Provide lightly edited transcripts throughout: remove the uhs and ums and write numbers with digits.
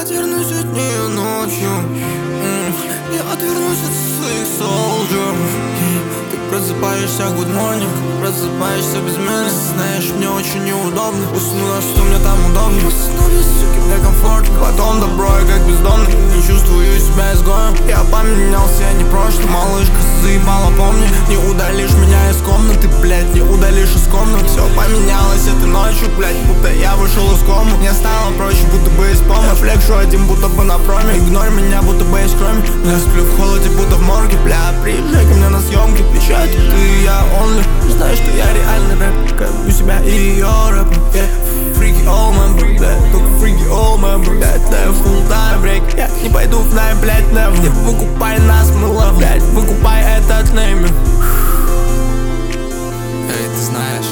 отвернусь от нее ночью. Я отвернусь от своих soldier. Ты просыпаешься, good morning. Просыпаешься без меня. Знаешь, мне очень неудобно. Усну, а что мне там удобно. Проснулись, суки, мне комфортно. Потом добро, я как бездомный. Не чувствую себя изгоем. Я поменялся, я не прошлый. Малышка заебала, помни. Не удалишь меня из комнаты, блядь. Не удалишь из комнаты. Все поменялось этой ночью, блядь. Будто я вышел из комы. Мне стало проще, будто бы из помощи. Флекшу один, будто бы на проме. Игнорь меня, будто бы есть кроме. Я сплю в холоде, будто в морге. Бля, приезжай ко мне на съемки. Печать, ты и я only. Знаешь, что я реальный рэп. Как у себя и ее рэпом. Freaky old man, блядь. Только freaky old man, блядь. Да я full time break. Я не пойду в найм, блядь, never. Не выкупай нас, мы love, блядь. Выкупай этот нейм. Эй, ты знаешь,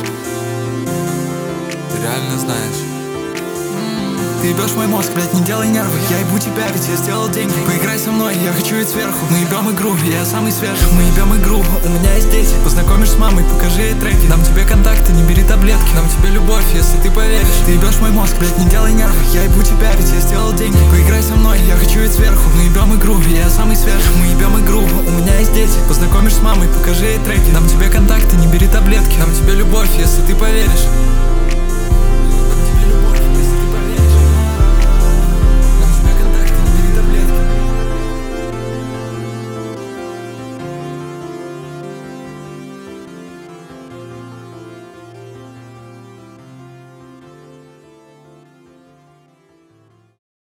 ты реально знаешь. Ты ебешь мой мозг, блядь, не делай нервы. Я ебу тебя, ведь я сделал деньги. Поиграй со мной, я хочу ведь сверху. Мы ебем игру, я самый свежий. Мы ебем игру, у меня есть дети. Познакомишь с мамой, покажи ей треки. Дам тебе контакты, не бери таблетки. Дам тебе любовь, если ты поверишь. Ты ебешь мой мозг, блядь, не делай нервы. Я ебу тебя, ведь я сделал деньги. Поиграй со мной, я хочу ведь сверху. Мы ебем игру, я самый свежий. Мы ебем игру, у меня есть дети. Познакомишь с мамой, покажи ей треки. Дам тебе контакты, не бери таблетки. Дам тебе любовь, если ты поверишь.